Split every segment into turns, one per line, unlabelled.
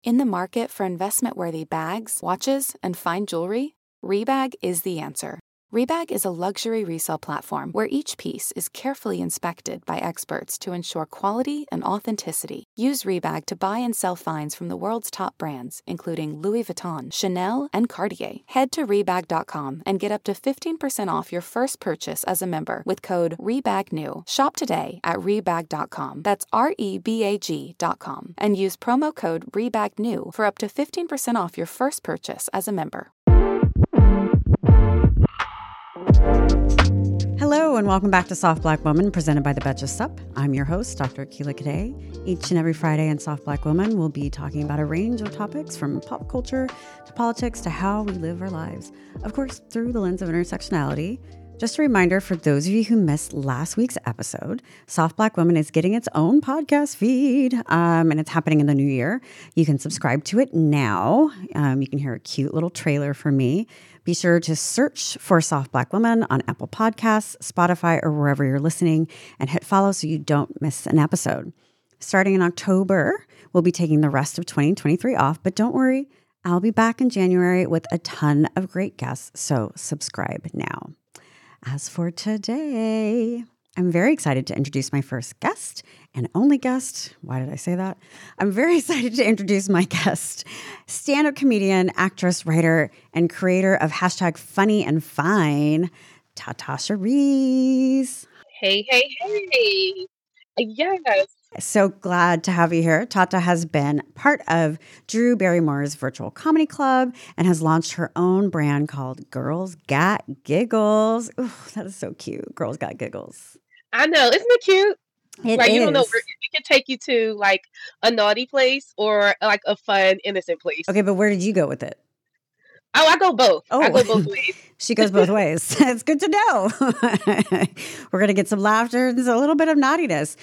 In the market for investment-worthy bags, watches, and fine jewelry, Rebag is the answer. Rebag is a luxury resale platform where each piece is carefully inspected by experts to ensure quality and authenticity. Use Rebag to buy and sell finds from the world's top brands, including Louis Vuitton, Chanel, and Cartier. Head to Rebag.com and get up to 15% off your first purchase as a member with code REBAGNEW. Shop today at Rebag.com. That's REBAG.com. And use promo code REBAGNEW for up to 15% off your first purchase as a member.
Hello and welcome back to Soft Black Woman, presented by the Betches Sup. I'm your host, Dr. Akilah Kadei. Each and every Friday in Soft Black Woman, we'll be talking about a range of topics from pop culture to politics to how we live our lives. Of course, through the lens of intersectionality. Just a reminder for those of you who missed last week's episode, Soft Black Woman is getting its own podcast feed, and it's happening in the new year. You can subscribe to it now. You can hear a cute little trailer from me. Be sure to search for Soft Black Woman on Apple Podcasts, Spotify, or wherever you're listening, and hit follow so you don't miss an episode. Starting in October, we'll be taking the rest of 2023 off, but don't worry, I'll be back in January with a ton of great guests, so subscribe now. As for today, I'm very excited to introduce my first guest and only guest. Why did I say that? I'm very excited to introduce my guest, stand-up comedian, actress, writer, and creator of hashtag Funny and Fine, Tata Cherise.
Hey. Yes.
So glad to have you here. Tata has been part of Drew Barrymore's virtual comedy club and has launched her own brand called Girls Got Giggles. Ooh, that is so cute. Girls Got Giggles.
I know. Isn't it cute?
It
like,
is.
You don't know where it can take you to, like, a naughty place or, like, a fun, innocent place.
Okay, but where did you go with it?
Oh, I go both.
Oh.
I go both ways.
She goes both ways. It's good to know. We're going to get some laughter and a little bit of naughtiness.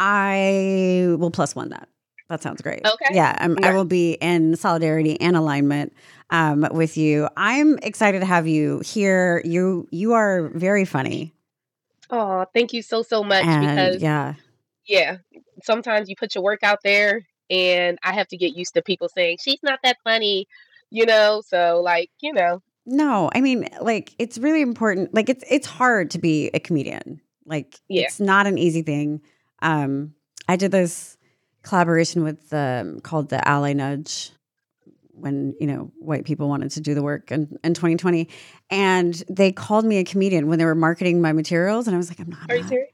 I will +1 that. That sounds great.
Okay.
Yeah, I will be in solidarity and alignment with you. I'm excited to have you here. You are very funny.
Oh, thank you so much.
And
because, yeah, sometimes you put your work out there, and I have to get used to people saying, she's not that funny, so, like,
No, I mean, like, it's really important. Like, it's hard to be a comedian. Like, It's not an easy thing. I did this collaboration with called the Ally Nudge when, white people wanted to do the work in 2020. And they called me a comedian when they were marketing my materials. And I was like,
Are you serious?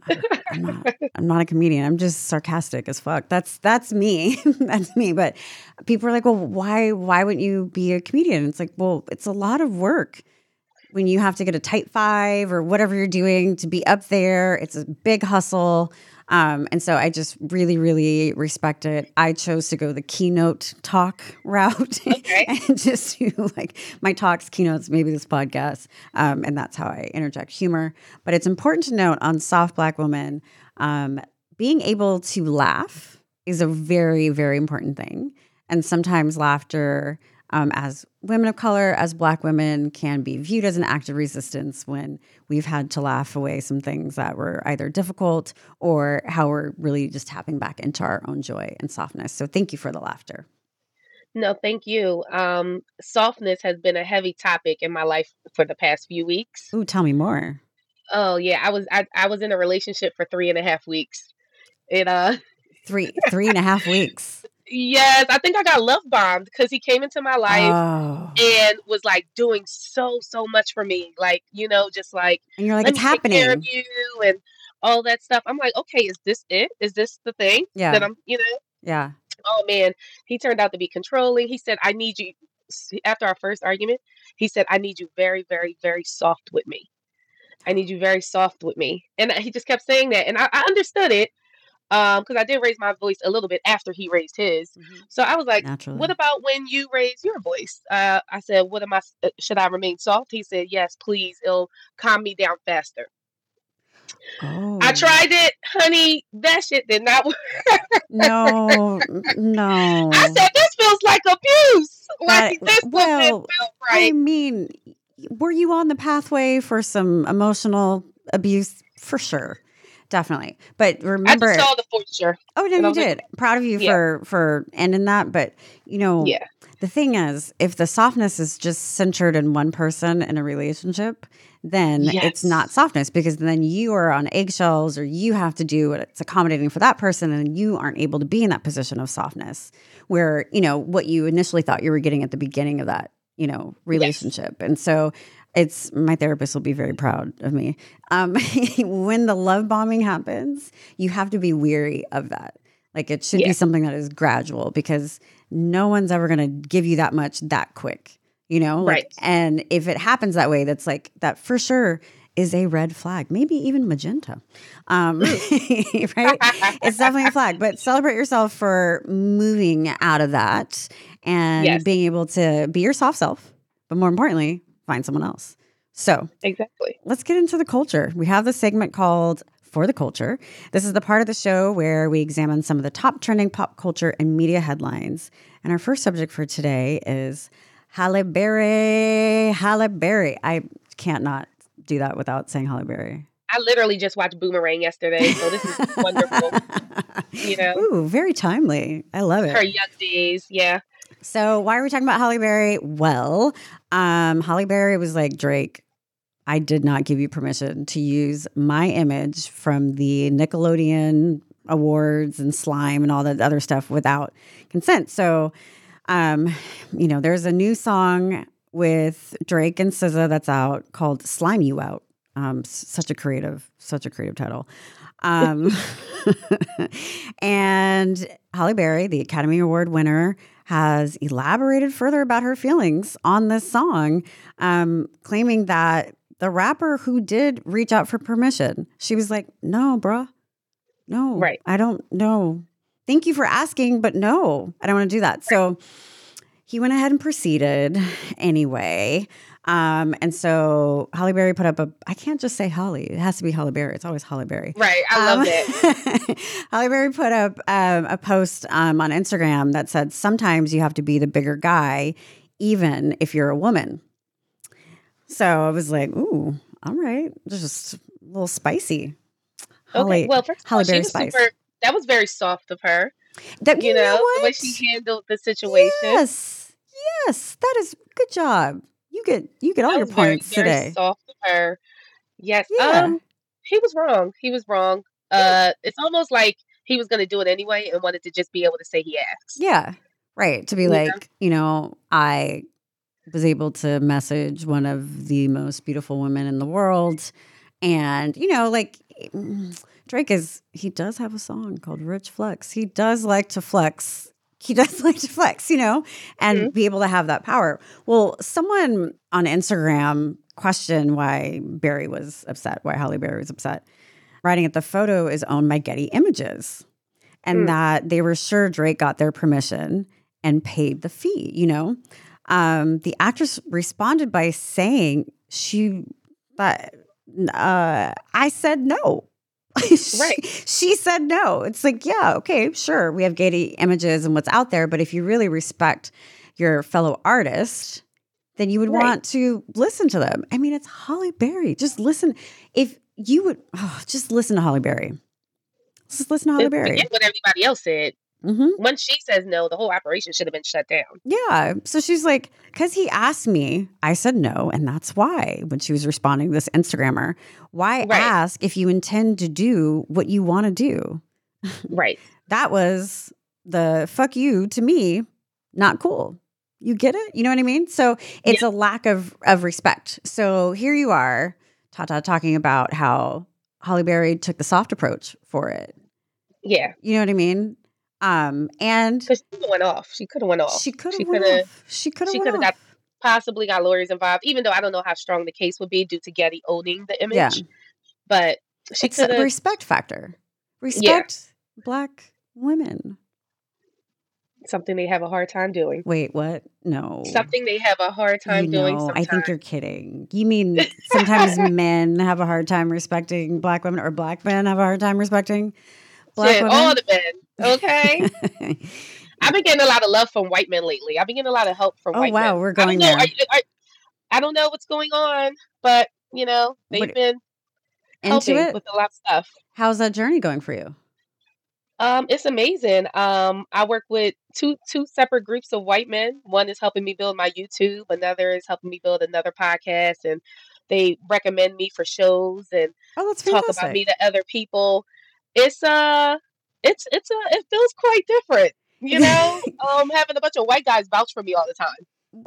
I'm not a comedian. I'm just sarcastic as fuck. That's me. That's me. But people are like, well, why wouldn't you be a comedian? It's like, well, it's a lot of work when you have to get a Type 5 or whatever you're doing to be up there. It's a big hustle. And so I just really, really respect it. I chose to go the keynote talk route and just do like my talks, keynotes, maybe this podcast. And that's how I interject humor. But it's important to note on Soft Black Woman, being able to laugh is a very, very important thing. And sometimes laughter, as women of color, as Black women, can be viewed as an act of resistance when we've had to laugh away some things that were either difficult or how we're really just tapping back into our own joy and softness. So thank you for the laughter.
No, thank you. Softness has been a heavy topic in my life for the past few weeks.
Ooh, tell me more.
Oh yeah, I was in a relationship for 3.5 weeks. And
3.5 weeks.
Yes, I think I got love bombed because he came into my life and was like doing so much for me, like just like,
and you're like,
let
it's
me
happening.
take care of you and all that stuff. I'm like, okay, is this it? Is this the thing that I'm?
Yeah.
Oh man, he turned out to be controlling. He said, I need you. After our first argument, he said, I need you very, very, very soft with me. I need you very soft with me. And he just kept saying that. And I understood it because I did raise my voice a little bit after he raised his. Mm-hmm. So I was like, naturally, what about when you raise your voice? I said, should I remain soft? He said, yes, please. It'll calm me down faster. Oh. I tried it, honey. That shit did not work.
No.
I said, this feels like abuse. This
felt right. I mean, were you on the pathway for some emotional abuse? For sure. definitely. But
I
remember,
just saw the fortune,
oh no,
and I
you
was like,
did. Proud of you
yeah,
for ending that. But you know,
yeah,
the thing is, if the softness is just centered in one person in a relationship, then it's not
yes,
softness because then you are on eggshells or you have to do what's accommodating for that person and you aren't able to be in that position of softness where, you know, what you initially thought you were getting at the beginning of that, you know,
yes,
relationship. And so it's my therapist will be very proud of me. When the love bombing happens, you have to be weary of that. Like it should be
yeah,
something that is gradual because no one's ever going to give you that much that quick, you know? Like,
right.
and if it happens that way, that's like, that for sure is a red flag, maybe even magenta.
Mm.
Right? It's definitely a flag, but celebrate yourself for moving out of that and
Yes,
being able to be your soft self, but more importantly, find someone else. So,
exactly.
let's get into the culture. We have this segment called For the Culture. This is the part of the show where we examine some of the top trending pop culture and media headlines. And our first subject for today is Halle Berry. Halle Berry. I can't not do that without saying Halle Berry.
I literally just watched Boomerang yesterday, so this is wonderful. You know,
Ooh, very timely. I love
her
it.
young days. Yeah.
So, why are we talking about Halle Berry? Well, Halle Berry was like, Drake, I did not give you permission to use my image from the Nickelodeon awards and slime and all that other stuff without consent. So, um, you know, there's a new song with Drake and SZA that's out called "Slime You Out." Such a creative title. Um, and Halle Berry, the Academy Award winner, has elaborated further about her feelings on this song, claiming that the rapper who did reach out for permission, she was like, no, bruh, no,
Right.
I don't know. Thank you for asking, but no, I don't want to do that. So he went ahead and proceeded anyway. And so Halle Berry put up I can't just say Holly. It has to be Halle Berry. It's always Halle Berry.
Right. I love that.
Halle Berry put up a post on Instagram that said, sometimes you have to be the bigger guy, even if you're a woman. So I was like, ooh, all right. Just a little spicy.
Okay. Well, first of all,
Halle
she
Berry
was
spice.
that was very soft of her.
You know
The way
what?
she handled the situation.
Yes. Yes. That is good job. You get all
That
your
was very,
points
very
today.
soft of her. Yes.
Yeah.
He was wrong. He was wrong.
Yeah.
It's almost like he was going to do it anyway and wanted to just be able to say he asked.
Yeah. Right. To be
You know?
like, I was able to message one of the most beautiful women in the world. And, Drake he does have a song called Rich Flex. He does like to flex. He does like to flex,
Mhm.
and be able to have that power. Well, someone on Instagram questioned why Halle Berry was upset, writing that the photo is owned by Getty Images and
Mm.
that they were sure Drake got their permission and paid the fee, The actress responded by saying I said no.
Right.
She said no. It's like, yeah, okay, sure. We have Getty Images and what's out there, but if you really respect your fellow artist, then you would
Right.
want to listen to them. I mean, it's Halle Berry. Just listen. If you would, just listen to Halle Berry. Just listen to Halle Berry.
Forget what everybody else said.
Mm-hmm.
Once she says no, the whole operation should have been shut down.
Yeah. So she's like, because he asked me, I said no. And that's why, when she was responding to this Instagrammer, why
Right.
ask if you intend to do what you want to do?
Right.
That was the fuck you to me, not cool. You get it? You know what I mean? So it's a lack of respect. So here you are, Tata, talking about how Halle Berry took the soft approach for it.
Yeah.
You know what I mean? And
Because she could have went off. She could have went off.
she could have went off. She could have went off.
Possibly got lawyers involved, even though I don't know how strong the case would be due to Getty owning the image.
Yeah.
But she
It's
could
a
have.
respect factor. Respect Black women.
Something they have a hard time doing.
Wait, what? No.
Something they have a hard time doing sometimes.
I think you're kidding. You mean sometimes men have a hard time respecting Black women, or Black men have a hard time respecting Black
Shit,
women?
all the men, okay? I've been getting a lot of love from white men lately. I've been getting a lot of help from white men.
Oh, wow, we're going
I don't know,
there.
I don't know what's going on, but, they've been
Into
helping
it?
with a lot of stuff.
How's that journey going for you?
It's amazing. I work with two separate groups of white men. One is helping me build my YouTube. Another is helping me build another podcast, and they recommend me for shows and
Oh, that's
talk about me
fantastic.
to other people. It's it feels quite different, you know. Having a bunch of white guys vouch for me all the time.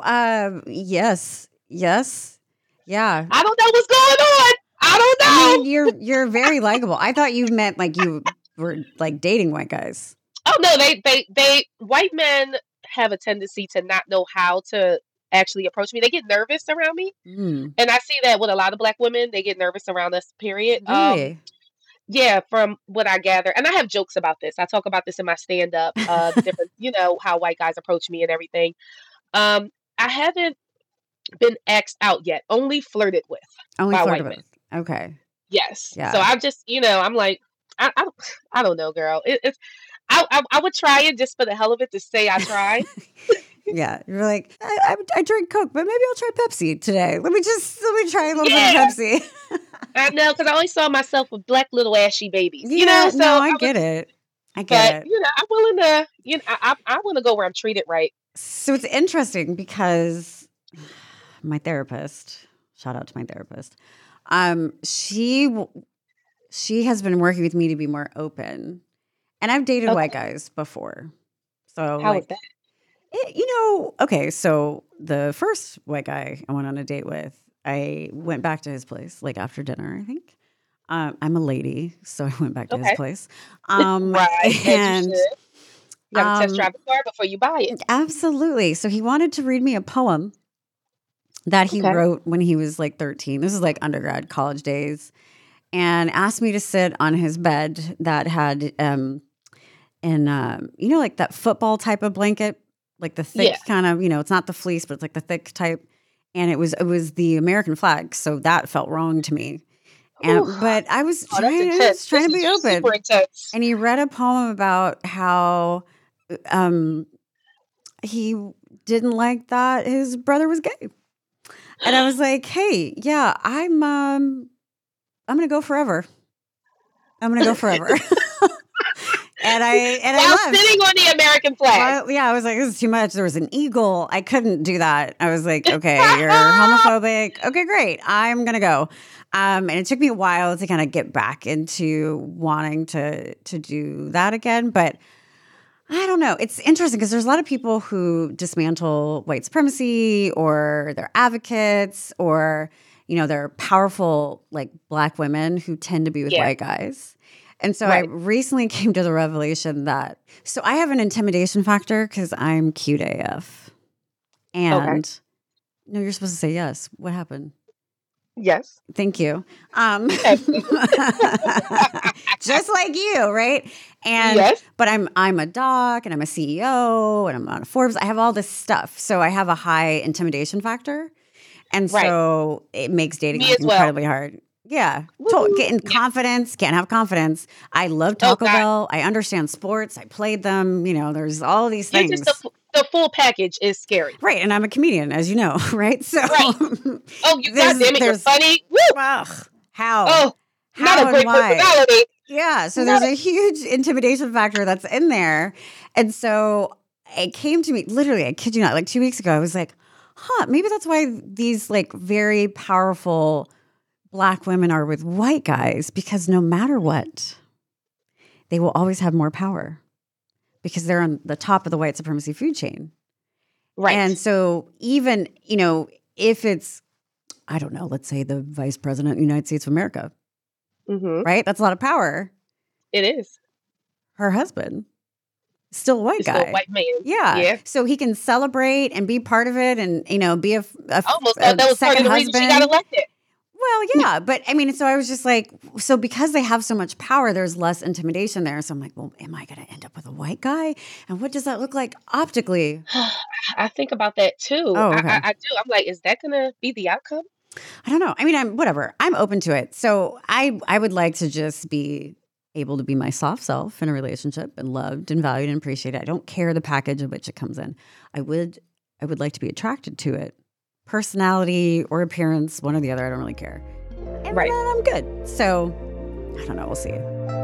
Yes. Yes. Yeah.
I don't know what's going on. I don't
I mean,
know.
you're very likable. I thought you meant like you were like dating white guys.
Oh no, they white men have a tendency to not know how to actually approach me. They get nervous around me.
Mm,
And I see that with a lot of black women. They get nervous around us, period.
really?
Yeah, from what I gather. And I have jokes about this. I talk about this in my stand up, the different, how white guys approach me and everything. I haven't been asked out yet, only flirted with
Only
by
flirted
white men.
with. Okay.
Yes. So
Yeah.
I just, I'm like, I, I don't know, girl. It's I would try it just for the hell of it to say I tried.
Yeah. You're like, I drink Coke, but maybe I'll try Pepsi today. Let me try a little bit of
Yeah,
Pepsi.
I know, because I always saw myself with black little ashy babies,
Yeah.
So
No,
I
I
was,
get it. I get
but
it.
I'm willing to, I want to go where I'm treated right.
So it's interesting because my therapist, shout out to my therapist, um, she w- she has been working with me to be more open, and I've dated white
Okay,
guys before. So
how was
like,
that?
okay. So the first white guy I went on a date with, I went back to his place like after dinner. I think I'm a lady, so I went back to his
Okay,
place.
right, as you should.
And
You got to test
um,
drive the car before you buy it.
absolutely. So he wanted to read me a poem that he
Okay,
wrote when he was like 13. This is like undergrad, college days, and asked me to sit on his bed that had like that football type of blanket, like the
yeah.
thick kind of, it's not the fleece, but it's like the thick type. And it was the American flag, so that felt wrong to me.
Whew.
And but
Oh, that's
I
intense.
was trying
This
to
is
be
super
open.
intense.
And he read a poem about how um he didn't like that his brother was gay. And I was like, "Hey, yeah, I'm going to go forever. I'm going to go forever." And I
While
left.
sitting on the American flag.
Well, yeah, I was like, this is too much. There was an eagle. I couldn't do that. I was like, okay, you're homophobic. Okay, great. I'm going to go. And it took me a while to kind of get back into wanting to do that again. But I don't know. It's interesting because there's a lot of people who dismantle white supremacy, or they're advocates, or, they're powerful like black women who tend to be with
Yeah,
white guys. And so I
right.
recently came to the revelation that, so I have an intimidation factor because I'm cute AF.
Okay.
And no, you're supposed to say yes. What happened?
Yes.
Thank you.
Excellent.
Just like you, right?
Yes.
But I'm a doc, and I'm a CEO, and I'm on Forbes. I have all this stuff. So I have a high intimidation factor. And
Right.
so it makes dating
Me
like
as well.
incredibly hard. Yeah.
Woo.
Getting
Yeah.
confidence, can't have confidence. I love
Oh
Taco
God.
Bell. I understand sports. I played them. There's all these
You're just
things.
the full package is scary.
Right. And I'm a comedian, as you know, right? So
Right. Oh, you goddamn it, you're
there's,
funny. Woo.
ugh, how?
Oh, not
How
a
and
great
why?
personality.
Yeah. So
Not
there's a huge intimidation factor that's in there. And so it came to me, literally, I kid you not, like 2 weeks ago, I was like, maybe that's why these like very powerful black women are with white guys, because no matter what, they will always have more power because they're on the top of the white supremacy food chain. And
right.
so even, if it's, I don't know, let's say the vice president of the United States of America,
Mm-hmm.
right? That's a lot of power.
It is.
Her husband, still a white
It's still a
guy.
white man.
Yeah.
Yeah.
So he can celebrate and be part of it, and, be a
I almost thought that was part
second
of the reason she got
husband.
elected.
Well, yeah. But I mean, so I was just like, so because they have so much power, there's less intimidation there. So I'm like, well, am I going to end up with a white guy? And what does that look like optically?
I think about that too.
Oh, okay.
I do. I'm like, is that gonna be the outcome?
I don't know. I mean, whatever. I'm open to it. So I would like to just be able to be my soft self in a relationship, and loved and valued and appreciated. I don't care the package in which it comes in. I would like to be attracted to it. Personality or appearance, one or the other, I don't really care. And
Right.
then I'm good. So I don't know. We'll see.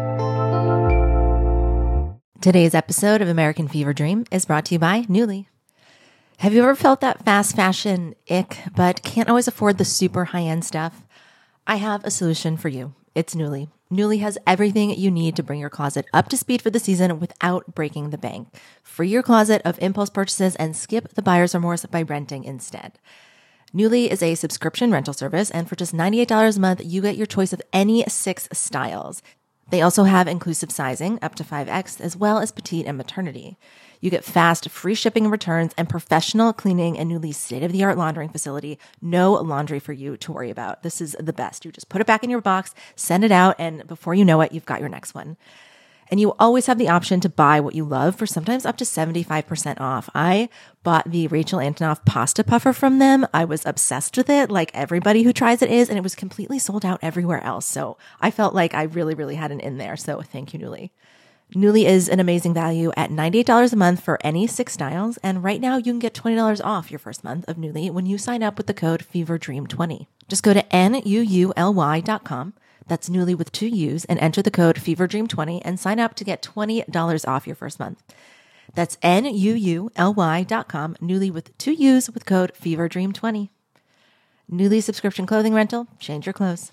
Today's episode of American Fever Dream is brought to you by Nuuly. Have you ever felt that fast fashion ick, but can't always afford the super high-end stuff? I have a solution for you. It's Nuuly. Nuuly has everything you need to bring your closet up to speed for the season without breaking the bank. Free your closet of impulse purchases and skip the buyer's remorse by renting instead. Nuuly is a subscription rental service, and for just $98 a month, you get your choice of any 6 styles. They also have inclusive sizing, up to 5X, as well as petite and maternity. You get fast, free shipping and returns, and professional cleaning and Nuuly's state-of-the-art laundering facility. No laundry for you to worry about. This is the best. You just put it back in your box, send it out, and before you know it, you've got your next one. And you always have the option to buy what you love for sometimes up to 75% off. I bought the Rachel Antonoff pasta puffer from them. I was obsessed with it, like everybody who tries it is, and it was completely sold out everywhere else. So I felt like I really, really had an in there. So thank you, Nuuly. Nuuly is an amazing value at $98 a month for any 6 styles. And right now you can get $20 off your first month of Nuuly when you sign up with the code FEVERDREAM20. Just go to NUULY.com. That's Nuuly with 2 U's, and enter the code FEVERDREAM20 and sign up to get $20 off your first month. That's NUULY.com, Nuuly with 2 U's with code FEVERDREAM20. Nuuly subscription clothing rental, change your clothes.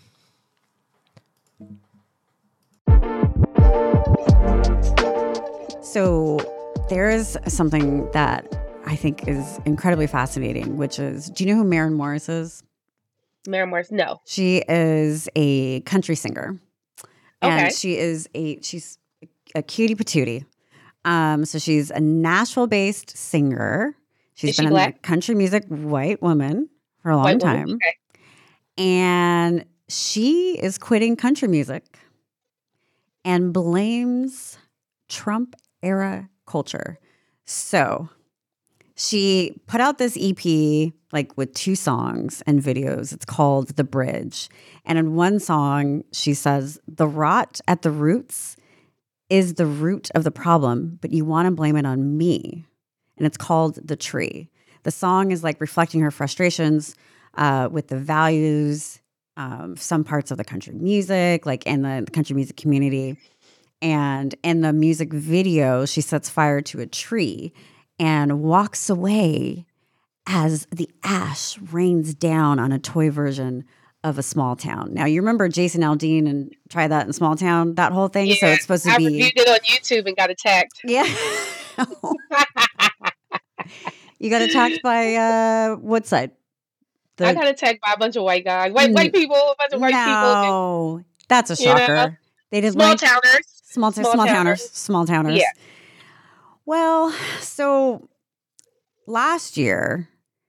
So there is something that I think is incredibly fascinating, which is, do you know who Maren Morris is?
Maren Morris, no.
She is a country singer.
Okay.
And she's a cutie patootie. So she's a Nashville-based singer. She's been in the country music, white woman for a long time.
Okay.
And she is quitting country music and blames Trump-era culture. So she put out this EP like with 2 songs and videos. It's called The Bridge. And in one song, she says, "The rot at the roots is the root of the problem, but you want to blame it on me." And it's called The Tree. The song is like reflecting her frustrations with the values, some parts of the country music, like in the country music community. And in the music video, she sets fire to a tree and walks away as the ash rains down on a toy version of A Small Town. Now, you remember Jason Aldean and Try That in Small Town, that whole thing?
Yeah,
so it's supposed to be...
I reviewed it on YouTube and got attacked.
Yeah. You got attacked by what side?
I got attacked by a bunch of white guys. White people, a bunch of white people.
No, that's a shocker. They did
Small towners.
Small towners.
Yeah.
Well, so last year,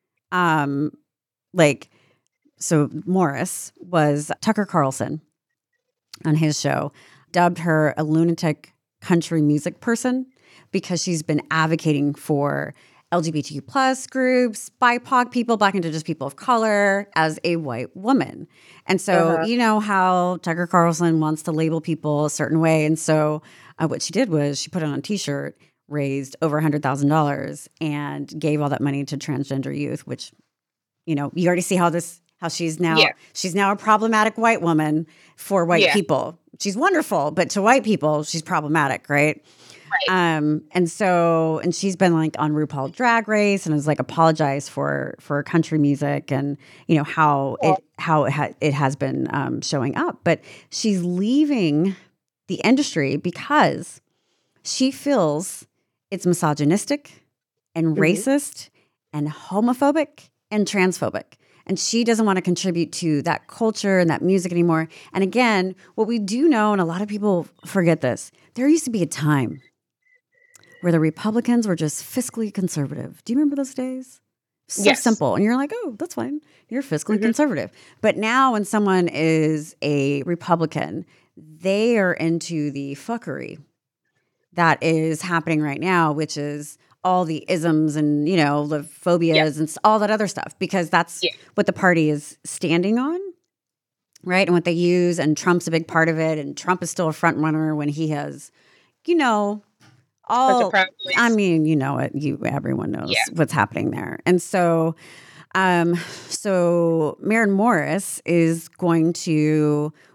Morris was Tucker Carlson on his show, dubbed her a lunatic country music person because she's been advocating for LGBTQ plus groups, BIPOC people, Black and Indigenous people of color as a white woman. And so you know how Tucker Carlson wants to label people a certain way. And so what she did was she put on a T-shirt, raised over $100,000 and gave all that money to transgender youth, which, you know, you already see how she's now a problematic white woman for white people. She's wonderful, but to white people, she's problematic, right?
Right.
And she's been like on RuPaul Drag Race and has like apologized for country music and, you know, how it has been showing up. But she's leaving the industry because she feels it's misogynistic and racist and homophobic and transphobic. And she doesn't want to contribute to that culture and that music anymore. And again, what we do know, and a lot of people forget this, there used to be a time where the Republicans were just fiscally conservative. Do you remember those days? So simple. And you're like, oh, that's fine. You're fiscally conservative. But now when someone is a Republican, they are into the fuckery that is happening right now, which is all the isms and, you know, the phobias and all that other stuff, because that's what the party is standing on, right? And what they use, and Trump's a big part of it, and Trump is still a front runner when he has, you know, I mean, you know it. Everyone knows what's happening there. And so Maren Morris is going to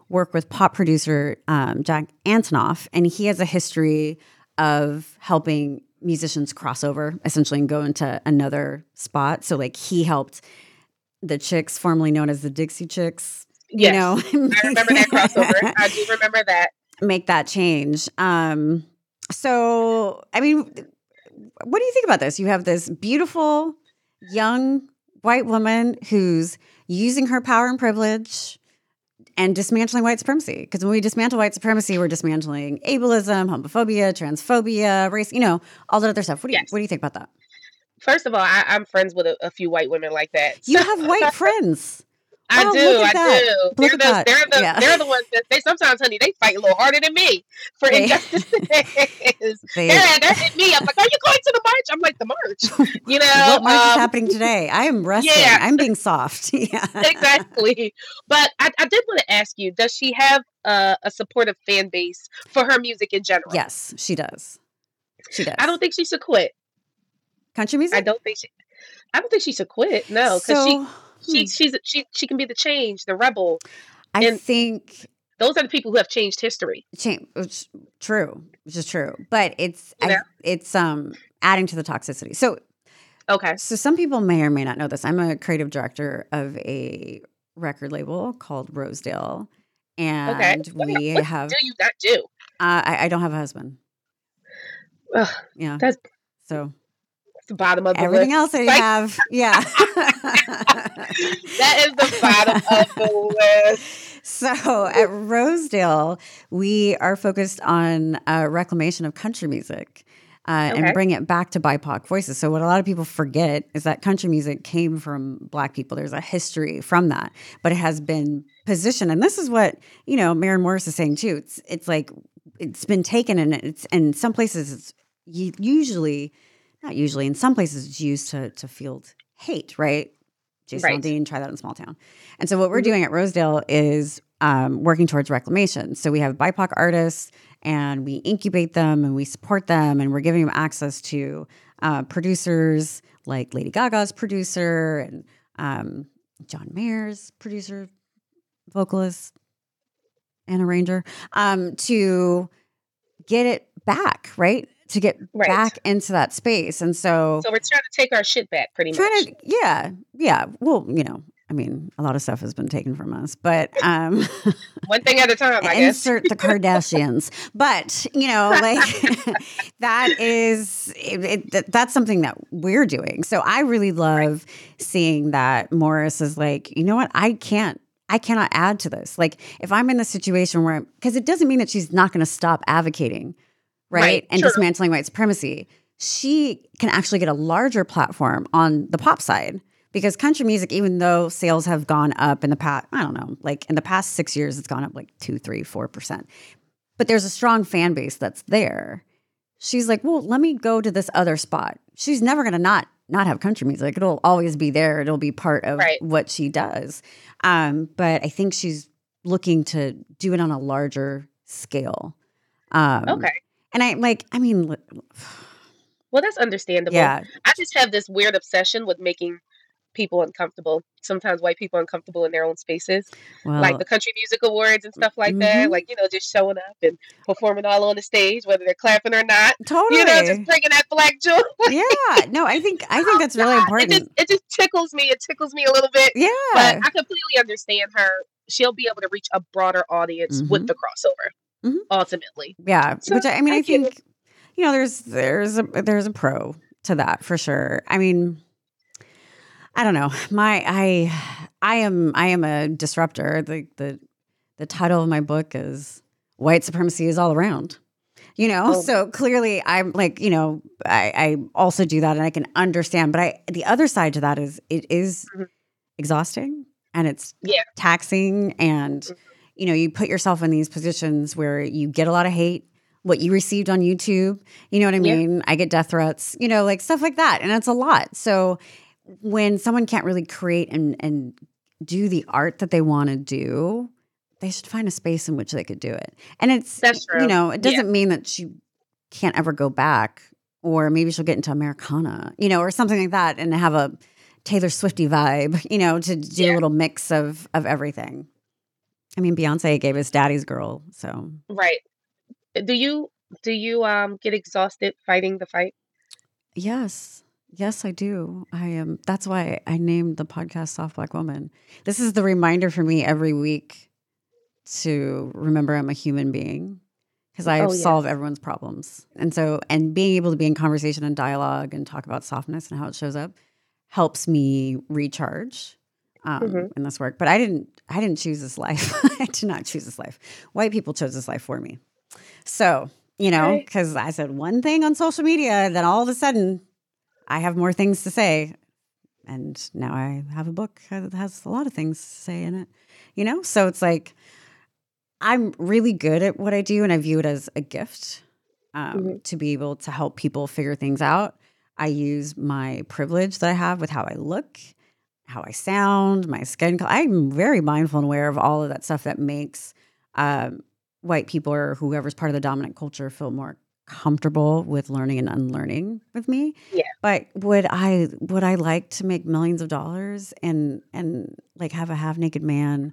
work with pop producer Jack Antonoff, and he has a history of helping musicians cross over essentially and go into another spot. So like he helped the Chicks, formerly known as the Dixie Chicks,
Yes.
you know,
I remember that crossover. I do remember that.
make that change. So, I mean, what do you think about this? You have this beautiful young white woman who's using her power and privilege and dismantling white supremacy. Because when we dismantle white supremacy, we're dismantling ableism, homophobia, transphobia, race, you know, all that other stuff. What do you think about that?
First of all, I'm friends with a few white women like that.
You have white friends.
I
Oh,
do.
look at
I
that.
do.
Look at that.
They're the ones that they sometimes, honey, they fight a little harder than me for injustices. They're at me. I'm like, are you going to the march? I'm like, the march. You know,
what march is happening today? I am resting.
Yeah.
I'm being soft. Yeah.
Exactly. But I did want to ask you, does she have a supportive fan base for her music in general?
Yes, she does. She does.
I don't think she should quit.
Country music?
I don't think she should quit. No, because
So,
she can be the change, the rebel.
I think
Those are the people who have changed history.
which is true, but it's
Yeah.
it's adding to the toxicity. So
Okay.
some people may or may not know this. I'm a creative director of a record label called Rosedale, and we
What
have.
do you not do?
I don't have a husband.
Ugh,
Yeah,
that's
so
the bottom of the
everything
list.
else I
Like-
have, yeah.
That is the bottom of the list.
So at Rosedale, we are focused on reclamation of country music and bring it back to BIPOC voices. So what a lot of people forget is that country music came from Black people. There's a history from that, but it has been positioned. And this is what, you know, Maren Morris is saying too. It's like it's been taken and it's in some places it's usually, not usually, in some places it's used to field hate, right? Jason Aldean, try that in Small Town. And so what we're doing at Rosedale is working towards reclamation. So we have BIPOC artists and we incubate them and we support them and we're giving them access to producers like Lady Gaga's producer and John Mayer's producer, vocalist, and arranger to get it back, right? To get back into that space. And so
we're trying to take our shit back pretty much.
Yeah. Well, you know, I mean, a lot of stuff has been taken from us, but
one thing at a time, I guess.
Insert the Kardashians. But, you know, like that's something that we're doing. So I really love seeing that Morris is like, you know what? I cannot add to this. Like if I'm in the situation where because it doesn't mean that she's not going to stop advocating, right? And dismantling white supremacy. She can actually get a larger platform on the pop side because country music, even though sales have gone up in the past, I don't know, like in the past 6 years, it's gone up like 2, 3, 4%. But there's a strong fan base that's there. She's like, well, let me go to this other spot. She's never going to not have country music. It'll always be there. It'll be part of what she does. But I think she's looking to do it on a larger scale.
Okay.
And
well, that's understandable.
Yeah.
I just have this weird obsession with making people uncomfortable. Sometimes white people uncomfortable in their own spaces, like the country music awards and stuff like that. Like, you know, just showing up and performing all on the stage, whether they're clapping or not.
Totally.
You know, just bringing that black joy.
Yeah. No, I think that's really important.
It just tickles me. It tickles me a little bit.
Yeah.
But I completely understand her. She'll be able to reach a broader audience with the crossover. Ultimately.
Yeah.
So,
which I think, you know, there's a pro to that for sure. I mean, I don't know. I am a disruptor. The title of my book is White Supremacy is All Around. You know, so clearly I'm like, you know, I also do that and I can understand. But the other side to that is it is exhausting and it's taxing and you know, you put yourself in these positions where you get a lot of hate. What you received on YouTube, you know what I mean? Yeah. I get death threats, you know, like stuff like that. And it's a lot. So when someone can't really create and do the art that they want to do, they should find a space in which they could do it. And that's true. You know, it doesn't mean that she can't ever go back or maybe she'll get into Americana, you know, or something like that and have a Taylor Swifty vibe, you know, to do a little mix of everything. I mean, Beyonce gave us Daddy's Girl, so
Right. Do you get exhausted fighting the fight?
yes. Yes, I do. I am. That's why I named the podcast Soft Black Woman. This is the reminder for me every week to remember I'm a human being because I
Oh
solve
yes.
everyone's problems. And so, and being able to be in conversation and dialogue and talk about softness and how it shows up helps me recharge
Hmm.
in this work. But I didn't choose this life. I did not choose this life. White people chose this life for me. So,
Okay.
because I said one thing on social media, then all of a sudden I have more things to say. And now I have a book that has a lot of things to say in it. So it's like I'm really good at what I do, and I view it as a gift
Hmm.
to be able to help people figure things out. I use my privilege that I have with how I look, how I sound, my skin color. I'm very mindful and aware of all of that stuff that makes white people or whoever's part of the dominant culture feel more comfortable with learning and unlearning with me.
Yeah.
But would I like to make millions of dollars and like have a half naked man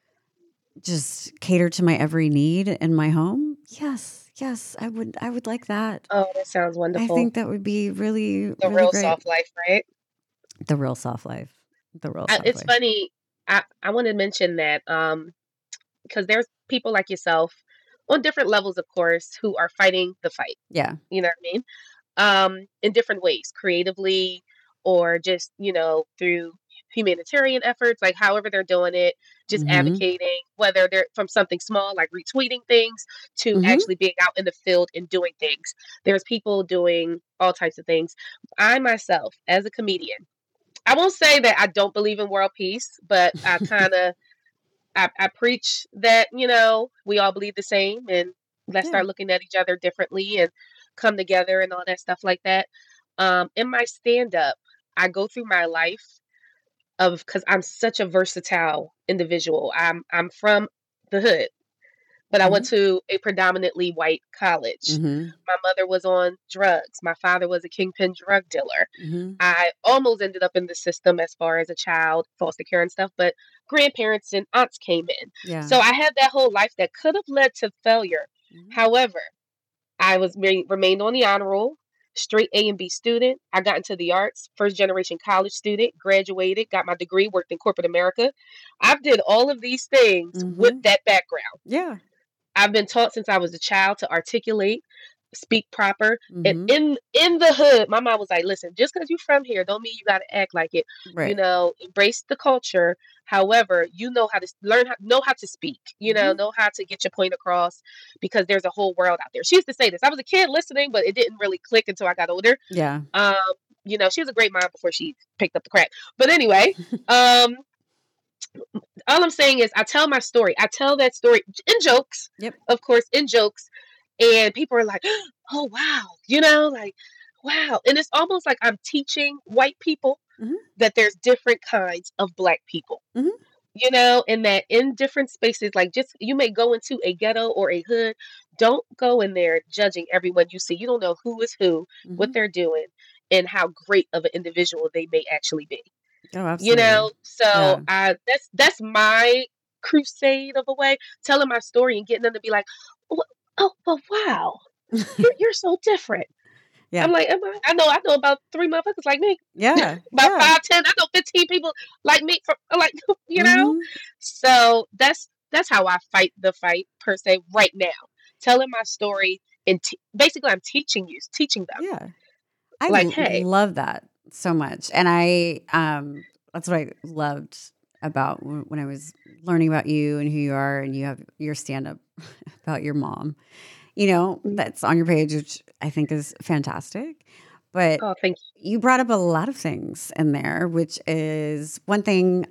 just cater to my every need in my home? Yes, I would like that.
Oh, that sounds
I
wonderful.
think that would be really,
The
really
real
great.
soft life, right?
The real soft life. The real soft
It's
life.
funny. I want to mention that because there's people like yourself on different levels, of course, who are fighting the fight.
Yeah.
You know what I mean? In different ways, creatively or just, through humanitarian efforts, like however they're doing it, just
Mm-hmm.
advocating, whether they're from something small like retweeting things to
Mm-hmm.
actually being out in the field and doing things. There's people doing all types of things. I myself, as a comedian, I won't say that I don't believe in world peace, but I kind of I preach that, we all believe the same and let's
Yeah.
start looking at each other differently and come together and all that stuff like that. In my stand up, I go through my life of because I'm such a versatile individual. I'm from the hood, but I went
Mm-hmm.
to a predominantly white college.
Mm-hmm.
My mother was on drugs. My father was a kingpin drug dealer.
Mm-hmm.
I almost ended up in the system as far as a child, foster care and stuff, but grandparents and aunts came in.
Yeah.
So I had that whole life that could have led to failure.
Mm-hmm.
However, I remained on the honor roll, straight A and B student. I got into the arts, first generation college student, graduated, got my degree, worked in corporate America. I've did all of these things with
Mm-hmm.
that background.
Yeah.
I've been taught since I was a child to articulate, speak proper. And
Mm-hmm.
in the hood, my mom was like, listen, just because you're from here don't mean you gotta act like it.
Right.
Embrace the culture. However, you know how to know how to speak,
Mm-hmm.
know how to get your point across because there's a whole world out there. She used to say this. I was a kid listening, but it didn't really click until I got older.
Yeah.
She was a great mom before she picked up the crack. But anyway, all I'm saying is I tell my story. I tell that story in jokes,
Yep.
of course, in jokes. And people are like, oh, wow, like, wow. And it's almost like I'm teaching white people
Mm-hmm.
that there's different kinds of Black people,
Mm-hmm.
and that in different spaces, like just you may go into a ghetto or a hood. Don't go in there judging everyone you see. You don't know who is who,
Mm-hmm.
what they're doing, and how great of an individual they may actually be.
Oh, absolutely.
So
Yeah.
that's my crusade of a way, telling my story and getting them to be like, oh, but wow, you're so different.
Yeah.
I'm like, I know about 3 motherfuckers like me,
Yeah.
about
Yeah.
5, 10. I know 15 people like me from like
Mm-hmm.
So that's how I fight the fight per se right now, telling my story and basically I'm teaching them
Yeah. I
like, hey,
love that so much. And that's what I loved about when I was learning about you and who you are, and you have your stand up about your mom, that's on your page, which I think is fantastic. But
oh, thank
you brought up a lot of things in there, which is one thing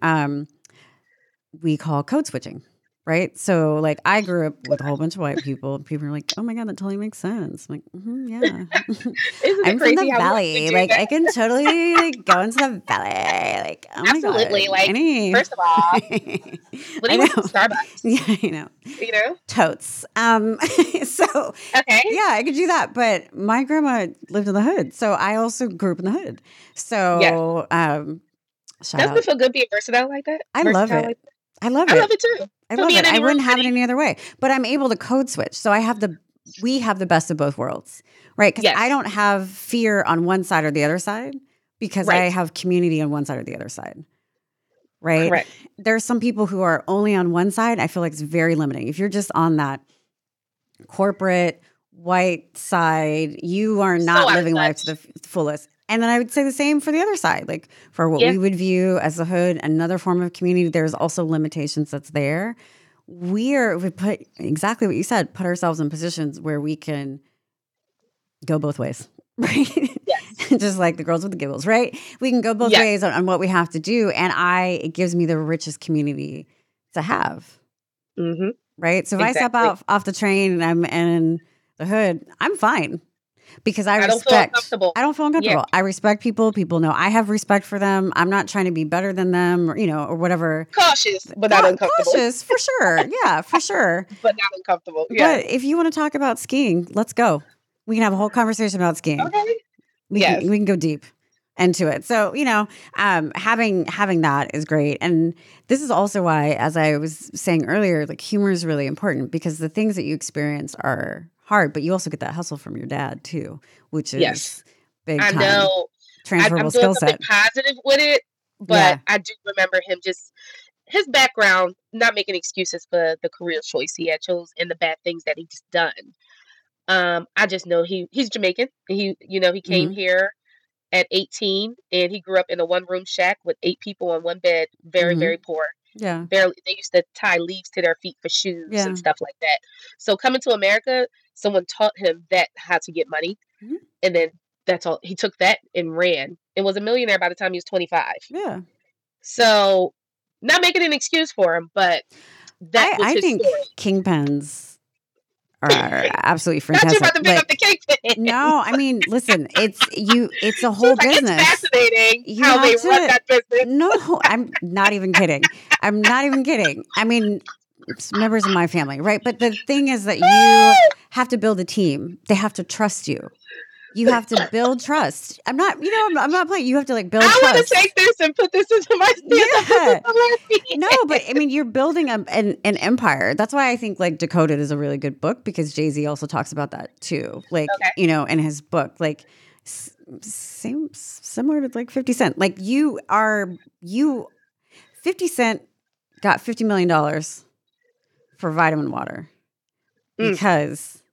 we call code switching. Right. So, like, I grew up with a whole bunch of white people, and people are like, oh my God, that totally makes sense. I'm like, yeah.
you. Isn't it
I'm from
crazy
the
how we
valley.
do
Like,
that?
I can totally like go into the valley. Like, oh my
Absolutely.
God.
Like, first of all, when
I
you went to
know.
Starbucks,
Yeah, I know.
you know?
Totes. So
Okay.
yeah, I could do that. But my grandma lived in the hood. So I also grew up in the hood.
Yes.
So shout
Doesn't it
out.
feel good being versatile like that?
I love
Versatile
it.
like that?
I love
I
it.
love it too.
I
Put
love
me in
it. I
any
wouldn't
room,
have it
any-
any other way. But I'm able to code switch. So we have the best of both worlds, right? Because
Yes.
I don't have fear on one side or the other side because I
Right.
have community on one side or the other side, right?
Correct.
There's some people who are only on one side. I feel like it's very limiting. If you're just on that corporate white side, you are
So
not
out of
living life
touch.
to the fullest. And then I would say the same for the other side. Like for what
Yeah.
we would view as the hood, another form of community, there's also limitations that's there. We put exactly what you said, put ourselves in positions where we can go both ways, right?
Yes.
Just like the girls with the giggles, right? We can go both
Yes.
ways on what we have to do. And it gives me the richest community to have,
Mm-hmm.
right? So if I step
Exactly.
off the train and I'm in the hood, I'm fine because I
I don't feel
respect.
uncomfortable.
I don't feel uncomfortable. I respect people. People know I have respect for them. I'm not trying to be better than them or, or whatever.
Cautious, but not uncomfortable.
Cautious, for sure. Yeah, for sure.
But not uncomfortable. Yeah.
But if you want to talk about skiing, let's go. We can have a whole conversation about skiing.
Okay.
We
Yes.
can go deep into it. So, having that is great. And this is also why, as I was saying earlier, like humor is really important because the things that you experience are hard, but you also get that hustle from your dad too, which is
Yes.
big
I
time.
know.
Transferable
I'm
skill
doing
set.
something positive with it, but
Yeah.
I do remember him just his background, not making excuses for the career choice he had chose and the bad things that he's done. I just know he's Jamaican. He came
Mhm.
here at 18 and he grew up in a one-room shack with 8 people on one bed, very,
Mhm.
very poor.
Yeah.
Barely, they used to tie leaves to their feet for shoes
Yeah.
and stuff like that. So coming to America, someone taught him that how to get money.
Mhm.
And then that's all. He took that and ran and was a millionaire by the time he was 25.
Yeah.
So not making an excuse for him, but that was
I
his
think
story.
kingpins are absolutely
Not you about
fantastic.
to pick up the cake.
No, I mean, listen, it's a whole
It's
business.
fascinating
You
how they
have
run
to-
that business.
No, I'm not even kidding. I'm not even kidding. I mean, it's members of my family, right? But the thing is that you have to build a team. They have to trust you. You have to build trust. I'm not playing. You have to build
I want
trust.
to take this and put this into my stand-up.
Yeah.
This is
No, but I mean, you're building an empire. That's why I think Decoded is a really good book because Jay-Z also talks about that too.
Okay.
In his book, similar to 50 Cent. 50 Cent got $50 million for vitamin water because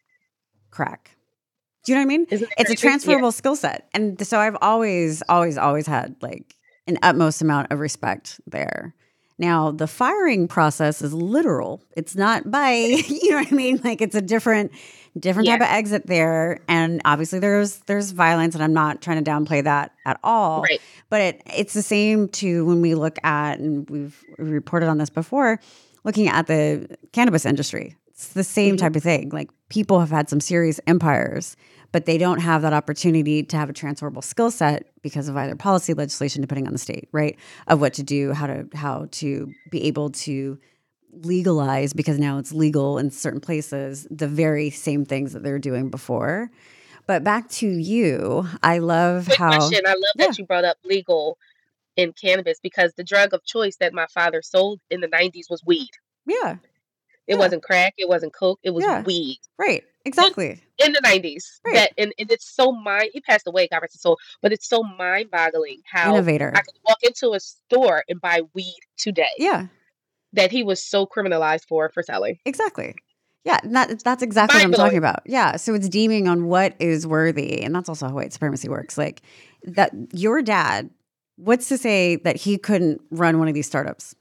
crack. Do you know what I mean?
Isn't it
It's a
crazy?
transferable skill set. And so I've always had an utmost amount of respect there. Now, the firing process is literal. It's not by, you know what I mean? It's a different type of exit there. And obviously there's violence, and I'm not trying to downplay that at all.
Right.
But it's the same to when we look at, and we've reported on this before, looking at the cannabis industry. It's the same type of thing. People have had some serious empires, but they don't have that opportunity to have a transferable skill set because of either policy, legislation, depending on the state, right? Of what to do, how to be able to legalize, because now it's legal in certain places, the very same things that they're doing before. But back to you, I love
Quick
how
question. I love that you brought up legal in cannabis because the drug of choice that my father sold in the 90s was weed.
Yeah.
It wasn't crack. It wasn't coke. It was
Yeah.
weed.
Right. Exactly.
In the 90s.
Right.
And it's so he passed away, God rest his soul, but it's so mind-boggling how
Innovator.
I could walk into a store and buy weed today.
Yeah.
That he was so criminalized for selling.
Exactly. Yeah, that's exactly what I'm talking about. Yeah, so it's deeming on what is worthy, and that's also how white supremacy works. That your dad, what's to say that he couldn't run one of these startups?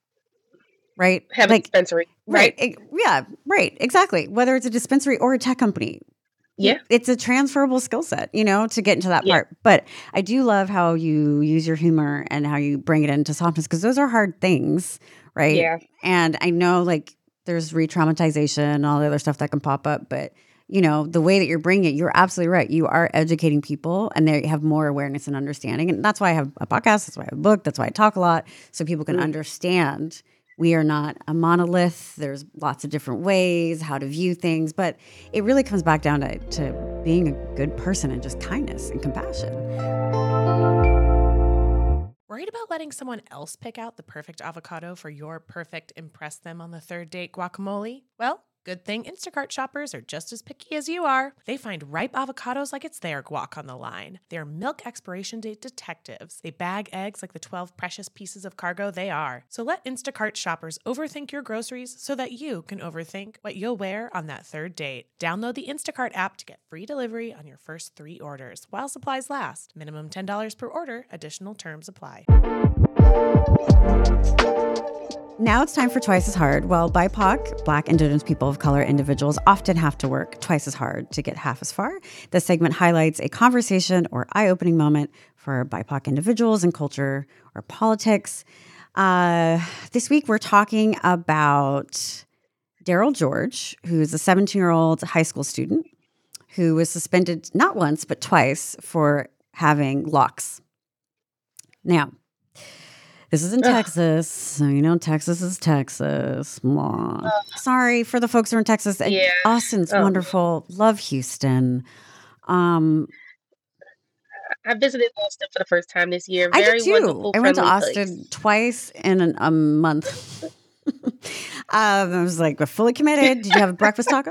Right?
Have a dispensary. Right.
Yeah, right. Exactly. Whether it's a dispensary or a tech company.
Yeah.
It's a transferable skill set, to get into that part. But I do love how you use your humor and how you bring it into softness, because those are hard things, right?
Yeah.
And I know there's re-traumatization and all the other stuff that can pop up, but the way that you're bringing it, you're absolutely right. You are educating people and they have more awareness and understanding. And that's why I have a podcast. That's why I have a book. That's why I talk a lot, so people can understand we are not a monolith. There's lots of different ways how to view things, but it really comes back down to being a good person and just kindness and compassion.
Worried about letting someone else pick out the perfect avocado for your perfect impress them on the third date guacamole? Well, good thing Instacart shoppers are just as picky as you are. They find ripe avocados like it's their guac on the line. They're milk expiration date detectives. They bag eggs like the 12 precious pieces of cargo they are. So let Instacart shoppers overthink your groceries so that you can overthink what you'll wear on that third date. Download the Instacart app to get free delivery on your first 3 orders while supplies last. Minimum $10 per order. Additional terms apply.
Now it's time for Twice as Hard. Well, BIPOC, Black, Indigenous people of color individuals often have to work twice as hard to get half as far. This segment highlights a conversation or eye-opening moment for BIPOC individuals in culture or politics. This week we're talking about Daryl George, who's a 17-year-old high school student who was suspended not once but twice for having locks. Now, this is in Texas, so you know Texas is Texas. Sorry for the folks who are in Texas.
Yeah.
Austin's wonderful. Love Houston.
I visited Austin for the first time this year.
I
Very
did too.
wonderful,
I went to
friendly
Austin
place.
twice in a month. I was like fully committed. Did you have a breakfast taco?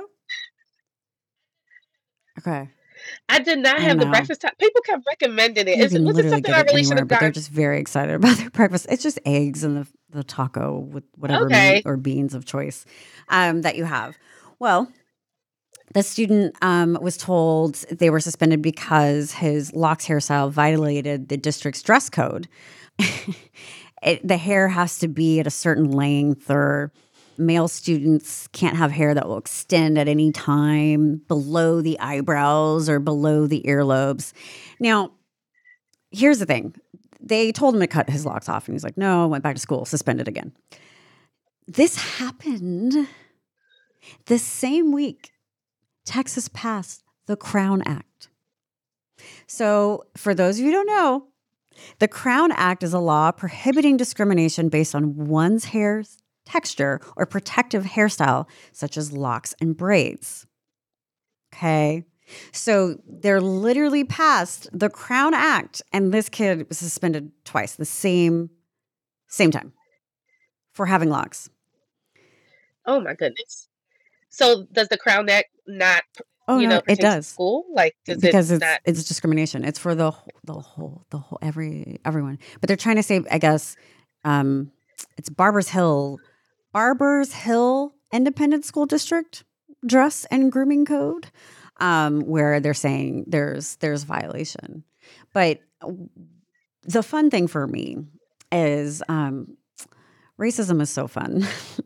Okay.
I did not
I
have the
know.
breakfast taco. People kept recommending it.
You
Was
can
it
literally
something
get
I
it
really should
anywhere,
have
but they're
done?
just very excited about their breakfast. It's just eggs and the taco with whatever
Okay.
meat or beans of choice that you have. Well, the student was told they were suspended because his locks hairstyle violated the district's dress code. The hair has to be at a certain length, or male students can't have hair that will extend at any time below the eyebrows or below the earlobes. Now, here's the thing. They told him to cut his locks off, and he's like, no, went back to school, suspended again. This happened the same week Texas passed the Crown Act. So for those of you who don't know, the Crown Act is a law prohibiting discrimination based on one's hair texture or protective hairstyle, such as locks and braids. Okay. So they're literally passed the Crown Act, and this kid was suspended twice, the same time, for having locks.
Oh my goodness. So does the Crown Act not,
Oh no,
pertain
it
to
does.
school? Like, does
Because
it not?
it's discrimination. It's for the whole everyone. But they're trying to say, I guess, it's Barbers Hill Independent School District dress and grooming code, where they're saying there's violation. But the fun thing for me is racism is so fun.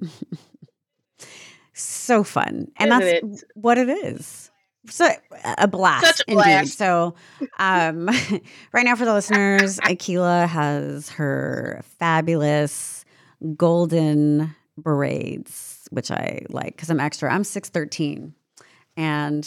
So fun. And
Isn't
that's what it is. So a blast,
Such a
indeed.
blast.
So right now for the listeners, Akila has her fabulous golden braids, which I like because I'm extra. I'm 6'13", and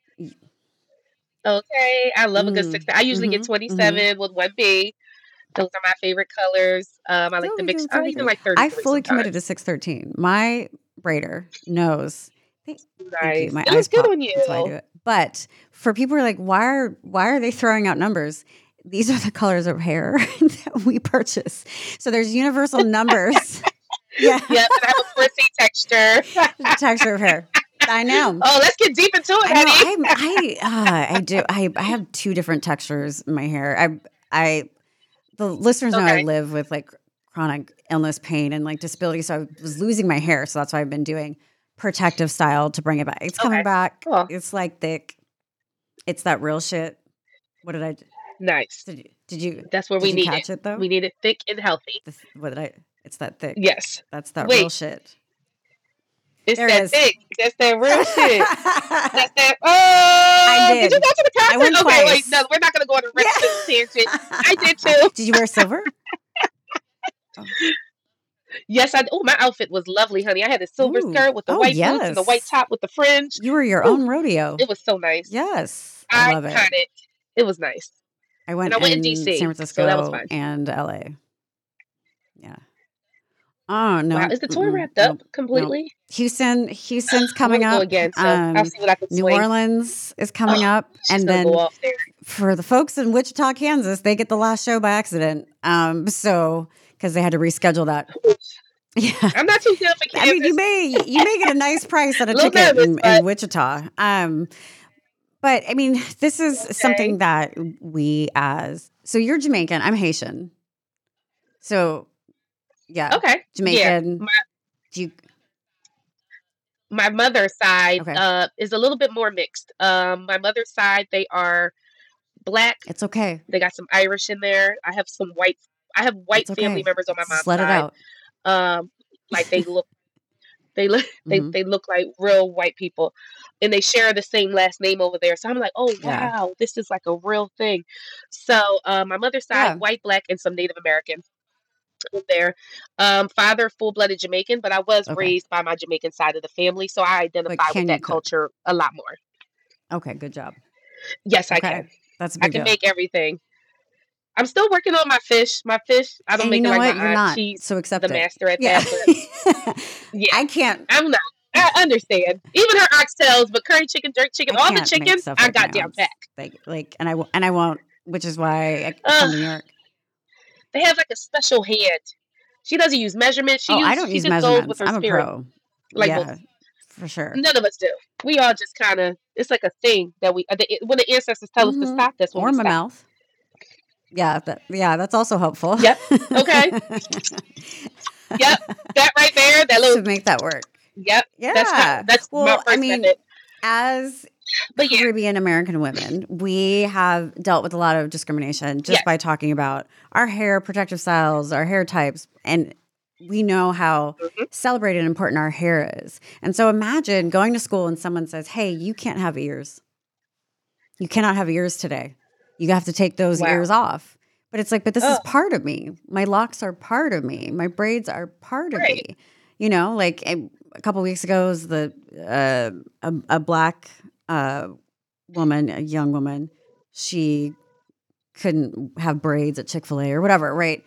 Okay, I love a good
Mm,
6. I usually get
mhm,
27 with 1B. Those are my favorite colors. I like the mix. I even like
I
33
fully committed
sometimes.
to 6'13". My braider knows. Thank you.
Nice.
My
It
eyes
looks good
pop.
on
That's why I do
you.
it. But for people who are like, why are they throwing out numbers? These are the colors of hair that we purchase. So there's universal numbers. Yeah,
Yep, and I have a frizzy texture.
the texture of hair. I know.
Oh, let's get deep into it,
I know.
honey.
I do. I have 2 different textures in my hair. The listeners know I
Okay.
live with like chronic illness, pain, and like disability. So I was losing my hair. So that's why I've been doing protective style to bring it back. It's coming
Okay.
back.
Cool.
It's like thick. It's that real shit. What did I do?
Nice.
Did you
That's where
did
we
you
need
catch
it.
it though?
We need it thick and healthy.
What did I? It's that thick.
Yes.
That's that real
Wait,
shit.
it's
There it
that
is.
thick. That's that real shit. That's that.
I
Oh, did you
did.
go to the
I
concert?
went
Okay, wait,
twice.
no, we're not going to go on a
Yeah.
tangent. I did too.
Did you wear silver? Oh.
Yes, I. Oh, my outfit was lovely, honey. I had a silver
Ooh.
skirt with the
Oh,
white boots and the white
yes.
top with the fringe.
You were your
Ooh,
own rodeo.
it was so nice.
Yes. I love it.
Iconic. It was nice.
I
And
went
I went in
in San
DC, so that was
Francisco
fun.
and LA. Yeah. Oh, no.
Wow, is the tour wrapped up
Nope.
completely?
Houston's
I want
coming
to go
up.
again, so I'll see what I can
New
swing.
Orleans is coming
Oh,
up.
she's
And
gonna go
then
off there.
for the folks in Wichita, Kansas, they get the last show by accident. So because they had to reschedule that. Yeah.
I'm not too good for Kansas.
I mean, you may get a nice price on a
Little
ticket
nervous,
in Wichita. But I mean, this is something that so you're Jamaican, I'm Haitian. So yeah.
Okay.
Jamaican.
Yeah. My mother's side is a little bit more mixed. My mother's side, they are Black.
It's okay.
They got some Irish in there. I have some white. I have white family members on my mom's
Let
side.
it out.
Like they look they look like real white people, and they share the same last name over there. So I'm like, oh wow, this is like a real thing. So my mother's side, white, Black, and some Native Americans there. Father full-blooded Jamaican, but I was raised by my Jamaican side of the family, so I identify with that culture a lot more.
Okay, good job.
Yes, I can.
That's a big deal.
Make everything. I'm still working on my fish. I don't make it like my aunt. She's
so accepted.
The master at that. But yeah,
I can't.
I'm not. I understand. Even her oxtails, but curry chicken, jerk chicken, all the chicken, I got down pat.
And I won't. Which is why I come to New York.
They have like a special hand. She doesn't use measurements.
I don't use measurements. I'm spirit. A pro.
Like
for sure.
None of us do. We all just kind of. It's like a thing that we. When the ancestors tell us to stop, that's when we stop. Or my mouth.
Yeah, that's also helpful.
Yep. Okay. Yep. That right there. That little
to make that work.
Yep.
Yeah.
That's my first method.
As Caribbean American women, we have dealt with a lot of discrimination just by talking about our hair, protective styles, our hair types, and we know how celebrated and important our hair is. And so imagine going to school and someone says, hey, you can't have ears. You cannot have ears today. You have to take those ears off. But it's like, but this is part of me. My locks are part of me. My braids are part of me. You know, like a couple of weeks ago was a Black woman, a young woman, she couldn't have braids at Chick-fil-A or whatever, right?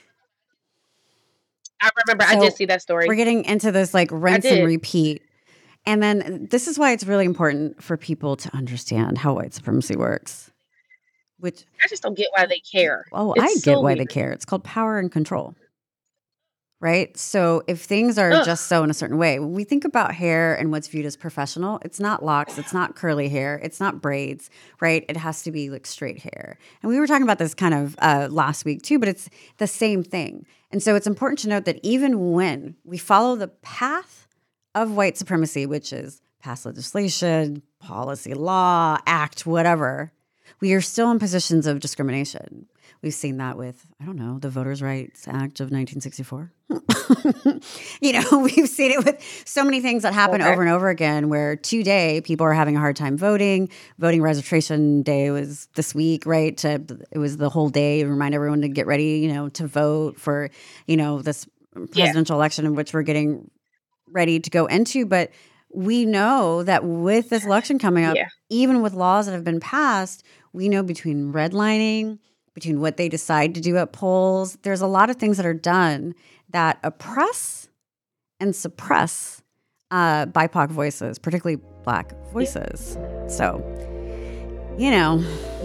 I remember. So I did see that story.
We're getting into this like rinse and repeat. And then this is why it's really important for people to understand how white supremacy works. Which
I just don't get why they care.
Oh, I get why they care. It's called power and control. Right? So if things are just so in a certain way, when we think about hair and what's viewed as professional, it's not locks, it's not curly hair, it's not braids, right? It has to be like straight hair. And we were talking about this kind of last week too, but it's the same thing. And so it's important to note that even when we follow the path of white supremacy, which is pass legislation, policy, law, act, whatever, we are still in positions of discrimination. We've seen that with, I don't know, the Voters' Rights Act of 1964. We've seen it with so many things that happen over and over again where today people are having a hard time voting. Voting registration day was this week, right? It was the whole day to remind everyone to get ready, to vote for, this presidential election in which we're getting ready to go into. But we know that with this election coming up, even with laws that have been passed, we know between redlining, between what they decide to do at polls, there's a lot of things that are done that oppress and suppress BIPOC voices, particularly Black voices. So,
Yeah.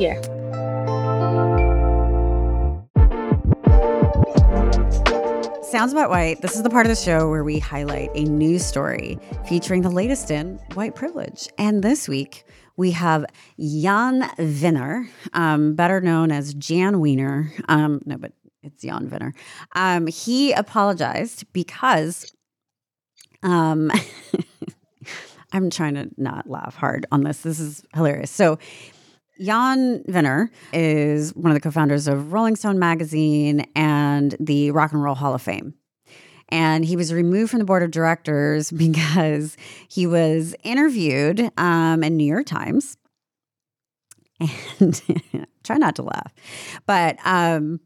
Sounds About White. This is the part of the show where we highlight a news story featuring the latest in white privilege. And this week, we have Jan Wenner, better known as Jan Wiener. No, but it's Jan Wenner. He apologized because I'm trying to not laugh hard on this. This is hilarious. So Jan Wenner is one of the co-founders of Rolling Stone magazine and the Rock and Roll Hall of Fame. And he was removed from the board of directors because he was interviewed in New York Times. And try not to laugh. But I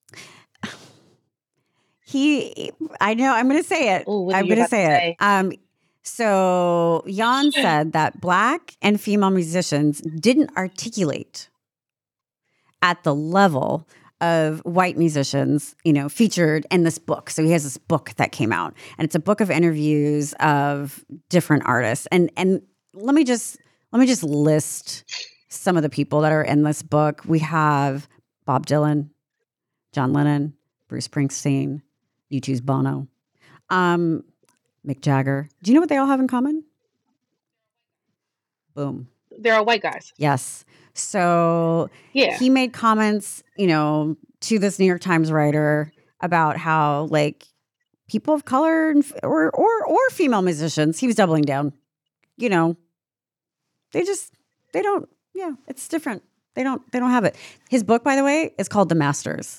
know, I'm going to say it.
Ooh, I'm going to say
it. So Jan said that Black and female musicians didn't articulate at the level of white musicians, featured in this book. So he has this book that came out, and it's a book of interviews of different artists. And let me just list some of the people that are in this book. We have Bob Dylan, John Lennon, Bruce Springsteen, U2's Bono, Mick Jagger. Do you know what they all have in common? Boom.
They're all white guys.
Yes. So
Yeah.
he made comments, to this New York Times writer about how like people of color or female musicians, he was doubling down, they don't, it's different. They don't have it. His book, by the way, is called The Masters.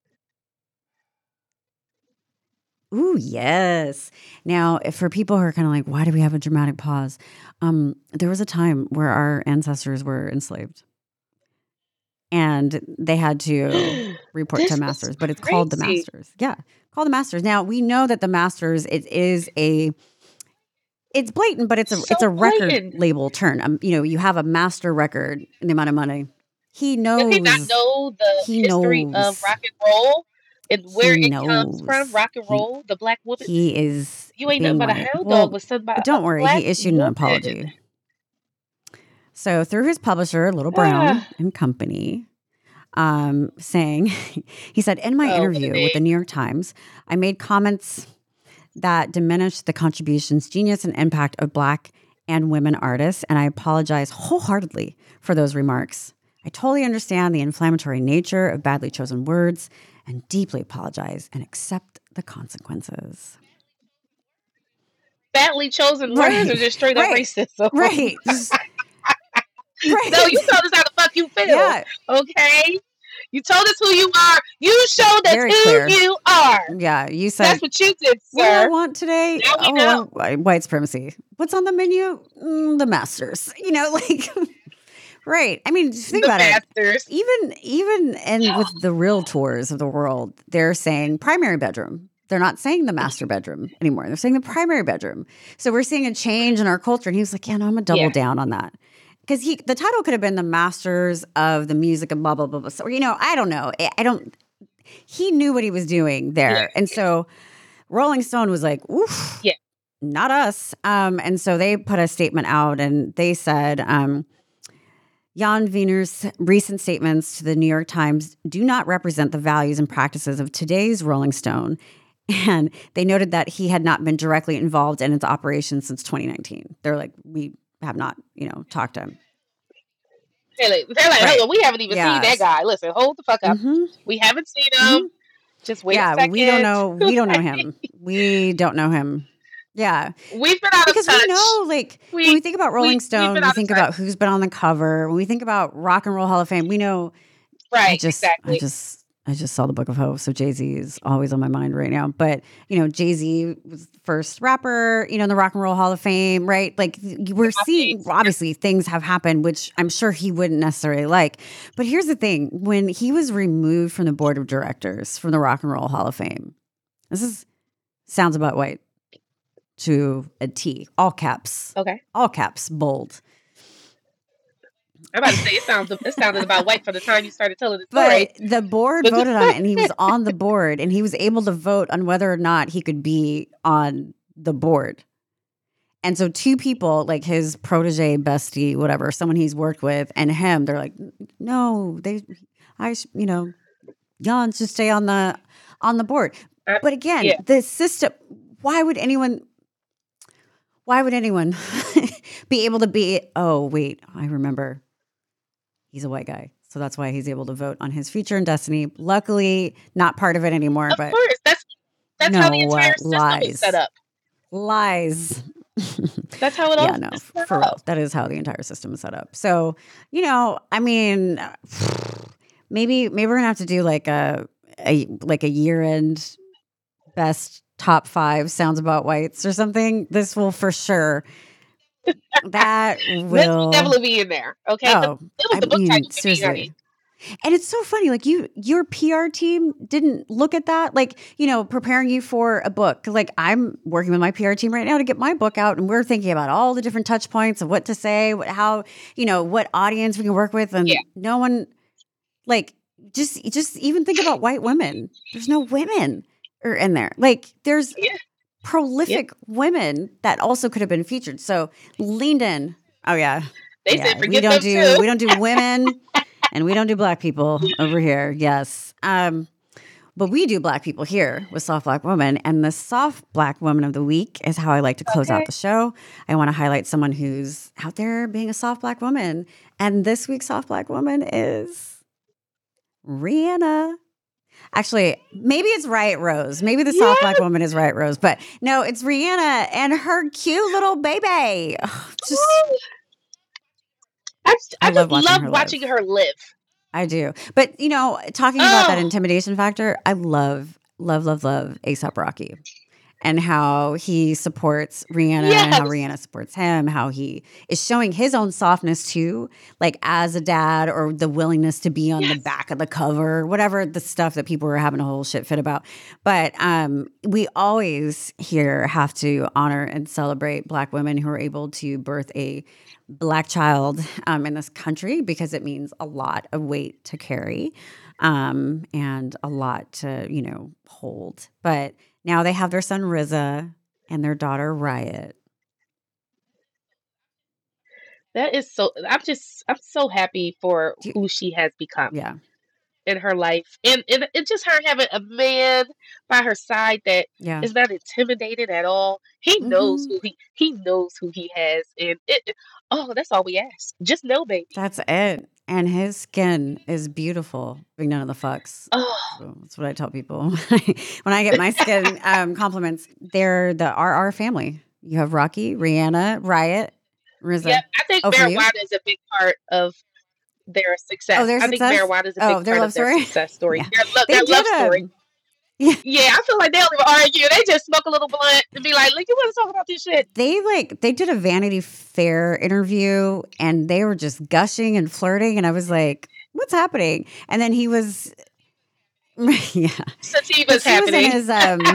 Ooh, yes. Now, for people who are kind of like, why do we have a dramatic pause? There was a time where our ancestors were enslaved. And they had to report
This
to
is
masters, but it's called The
crazy.
Masters. Yeah, called The Masters. Now, we know that The Masters, it's blatant, but it's a record
blatant.
label term. You have a master record and the amount of money. He knows.
Does he not know the
he
history
knows.
of rock and roll and where
He
it comes from?
knows.
Rock and roll, the black woman.
He is
You ain't nothing
being
but a
white.
hound
Well,
dog was sent by
but don't
a
worry,
black
he issued an
woman.
apology. So through his publisher, Little Brown and Company, saying, he said, in my
Oh,
interview
what a
with the New York Times, I made comments that diminished the contributions, genius, and impact of Black and women artists, and I apologize wholeheartedly for those remarks. I totally understand the inflammatory nature of badly chosen words and deeply apologize and accept the consequences.
Badly chosen words or just straight up racism?
Right. Right.
No, you told us how the fuck you feel.
Yeah.
Okay? You told us who you are. You showed us
Very
who
clear.
you are.
Yeah. You said,
That's what you did,
what do I
sir.
want today?
Now we know.
White supremacy. What's on the menu? The Masters. Right. I mean, just think
The
about it.
Masters.
Even and with the real tours of the world, they're saying primary bedroom. They're not saying the master bedroom anymore. They're saying the primary bedroom. So we're seeing a change in our culture. And he was like, yeah, no, I'm going to double down on that. Because the title could have been The Masters of the Music of blah, blah, blah, blah. So, I don't know. He knew what he was doing there.
Yeah.
And so Rolling Stone was like, oof, not us. And so they put a statement out and they said, Jan Wiener's recent statements to the New York Times do not represent the values and practices of today's Rolling Stone. And they noted that he had not been directly involved in its operation since 2019. They're like, we have not, talked to him.
They're like,
Right.
hold on, we haven't even seen that guy. Listen, hold the fuck up.
Mm-hmm.
We haven't seen him. Just wait a second.
We don't know. We don't know him. We don't know him. Yeah.
We've been out
Because
of touch.
we know, when we think about Rolling
we've
Stone,
been
we
out of
think
touch.
about who's been on the cover. When we think about Rock and Roll Hall of Fame, we know.
Right, exactly.
I just saw the Book of Hope, so Jay-Z is always on my mind right now. But Jay-Z was the first rapper, in the Rock and Roll Hall of Fame, right? Like we're seeing, obviously, things have happened, which I'm sure he wouldn't necessarily like. But here's the thing: when he was removed from the board of directors from the Rock and Roll Hall of Fame, sounds about white to a T, all caps, all caps, bold.
I'm about to say it sounded about white from the time you started telling the story.
But the board voted on it, and he was on the board, and he was able to vote on whether or not he could be on the board. And so two people, like his protege, bestie, whatever, someone he's worked with, and him, they're like, no, Jan should stay on the board. But again, the system, why would anyone be able to be, oh, wait, I remember. He's a white guy. So that's why he's able to vote on his future and destiny. Luckily, not part of it anymore.
Of
but
course. That's how the entire system is set up.
Lies.
That's how it all
is set for real. That is how the entire system is set up. So, I mean, maybe we're gonna have to do like a year-end best top 5 sounds about whites or something. This will for sure. That will
definitely be in there. Okay.
Oh,
the book title
seriously. And it's so funny, like your PR team didn't look at that, like, preparing you for a book. Like I'm working with my PR team right now to get my book out, and we're thinking about all the different touch points of what to say, how, what audience we can work with, and no one, like, just even think about white women. There's no women are in there. Like there's prolific women that also could have been featured. So leaned in. Oh yeah.
They
Yeah,
said forget them too.
we don't do women, and we don't do Black people over here. Yes. But we do Black people here with Soft Black Woman. And the Soft Black Woman of the Week is how I like to close out the show. I want to highlight someone who's out there being a soft Black woman. And this week's Soft Black Woman is Rihanna. Actually, maybe it's Riot Rose. Maybe the Soft Black Woman is Riot Rose. But no, it's Rihanna and her cute little baby. Just,
I just love watching her live.
I do. But, you know, talking about that intimidation factor, I love A$AP Rocky and how he supports Rihanna and how Rihanna supports him, how he is showing his own softness too, like as a dad, or the willingness to be on the back of the cover, whatever the stuff that people were having a whole shit fit about. But we always here have to honor and celebrate Black women who are able to birth a Black child in this country, because it means a lot of weight to carry and a lot to, you know, hold. But now they have their son RZA and their daughter Riot.
That is so. I'm so happy for who she has become.
Yeah.
In her life, and it's just her having a man by her side that is not intimidated at all. He knows who he knows who he has, and that's all we ask. Just know, baby.
That's it. And his skin is beautiful. Big none of the fucks. So that's what I tell people when I get my skin compliments. They're the RR family. You have Rocky, Rihanna, Riot, RZA.
Yeah, I think marijuana is a big part of their success.
Their
I
success?
think marijuana is a big part of their success story.
Yeah.
Their love story. Yeah, I feel like they don't even argue. They just smoke a little blunt and be like, "Look, you want to talk about this shit?"
They did a Vanity Fair interview and they were just gushing and flirting, and I was like, "What's happening?" And then he was,
Sativa's happening.
He was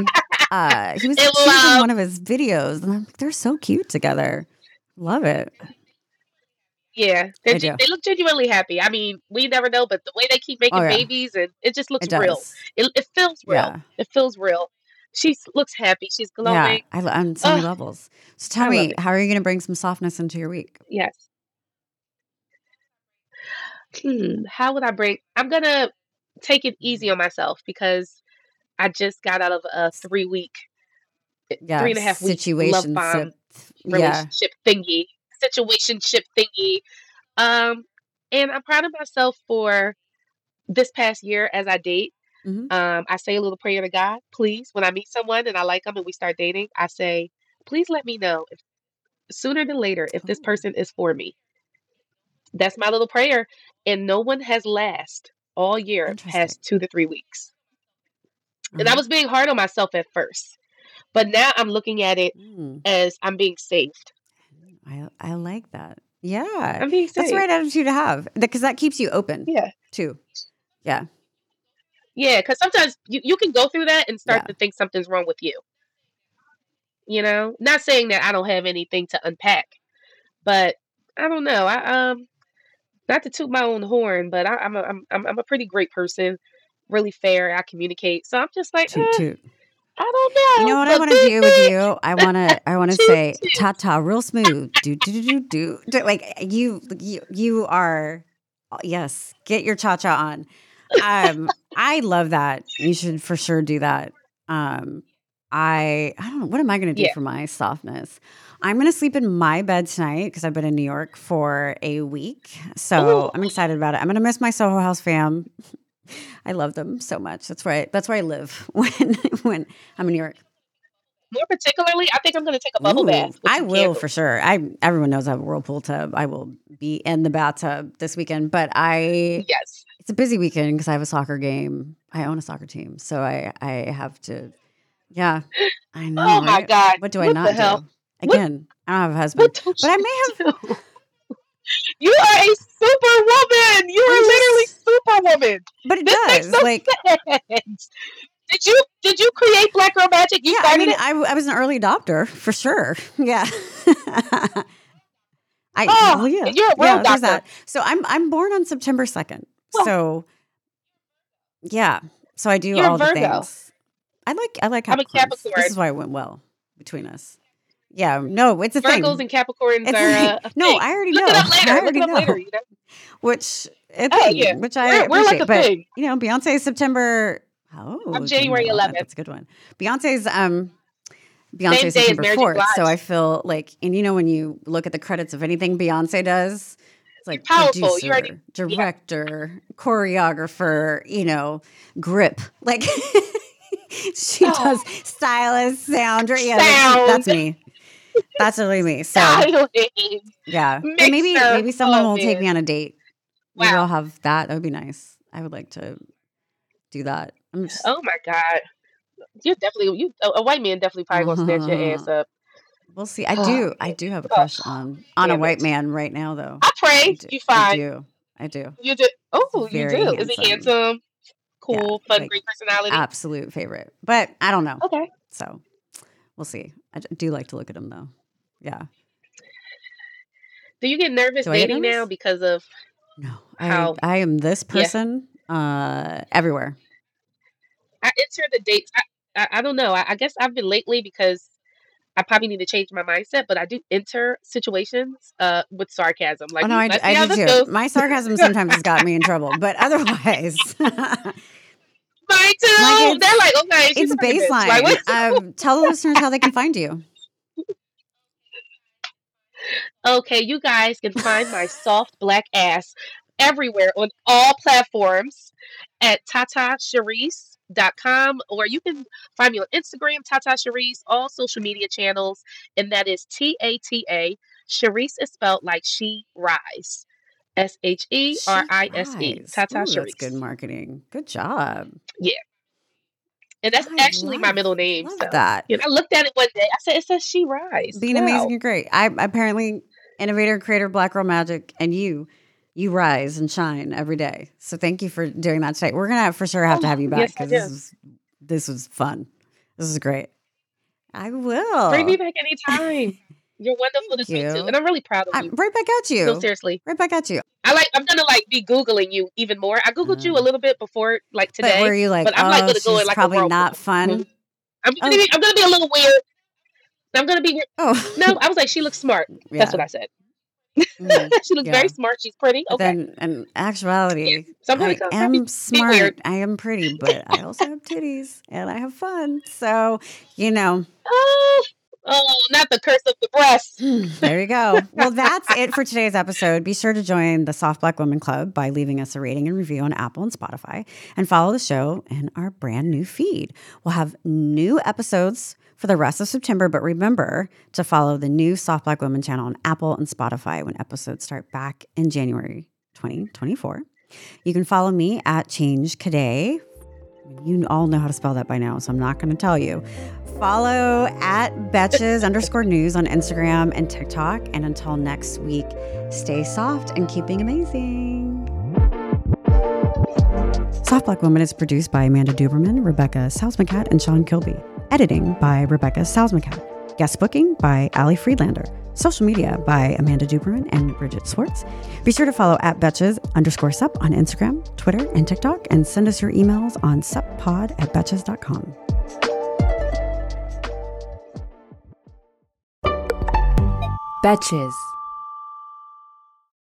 in one of his videos, and I'm like, they're so cute together. Love it.
Yeah, they look genuinely happy. I mean, we never know, but the way they keep making babies, and it just looks real. It feels real.
Yeah.
It feels real. She looks happy. She's glowing.
Yeah, on so many levels. So tell me, how are you going to bring some softness into your week?
Yes. How would I bring? I'm going to take it easy on myself because I just got out of a 3.5 week love bomb relationship thingy. Situationship thingy. And I'm proud of myself for this past year as I date. I say a little prayer to God, please, when I meet someone and I like them and we start dating, I say, please let me know sooner than later if this person is for me. That's my little prayer. And no one has lasted all year past 2 to 3 weeks. And I was being hard on myself at first, but now I'm looking at it as I'm being saved.
I like that. Yeah.
I'm being saved.
That's the right attitude to have, because that keeps you open.
Yeah.
Too. Yeah.
Yeah, because sometimes you can go through that and start to think something's wrong with you. You know, not saying that I don't have anything to unpack, but I don't know. I not to toot my own horn, but I'm a pretty great person, really fair. I communicate, so I'm just like,
toot.
I don't know.
You know what I want to do with you? I want to say ta-ta real smooth. Do. Like you are, yes, get your cha-cha on. I love that. You should for sure do that. I don't know, what am I going to do for my softness? I'm going to sleep in my bed tonight because I've been in New York for a week. So I'm excited about it. I'm going to miss my Soho House fam. I love them so much. That's where I live when I'm in New York.
More particularly, I think I'm going to take a bubble bath.
I will for sure. Everyone knows I have a whirlpool tub. I will be in the bathtub this weekend, but it's a busy weekend because I have a soccer game. I own a soccer team, so I have to. Yeah, I know.
Oh my God!
What do I not do? Again, I don't have a husband, but I may have.
You are a superwoman. You are literally superwoman.
But it does. Like,
sense. Did you create Black Girl Magic?
I was an early adopter for sure. Yeah.
You're a real doctor.
That. So I'm born on September 2nd. Well, so yeah. So I do all the things. I like Capricorn.
I'm a Capricorn.
This is why it went well between us. Yeah, no, it's a
Virgos
thing.
and Capricorns
It's
are a
no,
thing.
I already
Look
know.
it up later.
I
Look
already
it up
know.
later. You know?
Which a
Oh
thing,
yeah,
which I
we're like
appreciate.
a
But
thing.
you know, Beyonce is September.
I'm January 11th.
That's a good one. Beyonce's
Same
Beyonce
day as
September
Mary J.
4th. So I
Blige.
feel like, and you know, when you look at the credits of anything Beyonce does, it's
You're
like
powerful. You already,
producer,
yeah.
director, choreographer, you know, grip. Like she does
Oh,
stylist, sound. Yeah, that's
sound,
me. That's really me. So
styling,
yeah, and
mixer.
maybe someone
Oh
will take
man,
me on a date. Maybe
wow.
I'll have that. That would be nice. I would like to do that. I'm just
Oh my God, you definitely a white man definitely probably gonna snatch your ass up.
we'll see.
Oh
I
man.
do have a
Oh,
crush on a
damn
white
it.
man right now, though.
I
I
pray
do.
you
I
find
do. I do.
you do.
He's
Oh, you
very
do. Is he
handsome.
handsome?
Yeah,
Cool, fun,
like
great personality.
absolute favorite. But I don't know.
Okay.
So we'll see. Do like to look at him though. Yeah.
Do you get nervous
Do I get
dating now
nervous?
because of
No.
how?
I am this
Yeah,
person everywhere.
I enter the dates. I don't know. I guess I've been lately because I probably need to change my mindset, but I do enter situations with sarcasm.
Oh
Like,
no,
let's
I
see how
do
this
too.
goes.
My sarcasm sometimes has got me in trouble, but otherwise,
Mine
like
too. They're like, okay, she's
it's
a fucking bitch. Like,
baseline.
what?
Tell the listeners how they can find you.
Okay, you guys can find my soft black ass everywhere on all platforms at tatasharice.com, or you can find me on Instagram, Tata Sharice, all social media channels, and that is TATA. Sharice is spelled like she rise.
She
SHERISE.
rise.
Tata
Ooh, that's good
Sharice.
marketing. Good job.
Yeah. And that's
I
actually my middle name.
love
So,
that.
I looked at it one day. I said, it says she rise.
Being
Wow.
amazing and great. I apparently innovator, creator, Black Girl Magic, and you rise and shine every day. So thank you for doing that today. We're gonna for sure have to have you back
Yes, I
because
do.
this was fun. This is great. I
Bring
will.
me back anytime. You're wonderful to
Thank
talk to,
you.
and I'm really proud of
I'm
you.
right back at
No,
you.
seriously.
Right back at you.
I'm gonna be Googling you even more. I Googled you a little bit before, like
But were
today,
you like,
but I'm like
oh,
gonna go in
she's
like a
probably
whirlpool.
not fun?
I'm
Oh,
gonna be a little weird. I'm gonna be weird.
oh,
No, I was like, she looks smart. That's
yeah.
what I said.
Mhm.
She looks
Yeah.
very smart. She's pretty.
But
Okay.
then, in
Yeah.
actuality,
So I'm gonna
I
come
am
be weird.
smart. I am pretty, but I also have titties and I have fun. So, you know,
Oh, not the curse of the breast.
there you go. Well, that's it for today's episode. Be sure to join the Soft Black Woman Club by leaving us a rating and review on Apple and Spotify, and follow the show in our brand new feed. We'll have new episodes for the rest of September, but remember to follow the new Soft Black Woman channel on Apple and Spotify when episodes start back in January 2024. You can follow me at Change Cadet. You all know how to spell that by now, so I'm not going to tell you. Follow at Betches_news on Instagram and TikTok. And until next week, stay soft and keeping amazing. Soft Black Woman is produced by Amanda Duberman, Rebecca Salzmacat, and Sean Kilby. Editing by Rebecca Salzmacat. Guest booking by Ali Friedlander. Social media by Amanda Duberman and Bridget Swartz. Be sure to follow at Betches_sup on Instagram, Twitter, and TikTok, and send us your emails on suppod@betches.com.
Betches.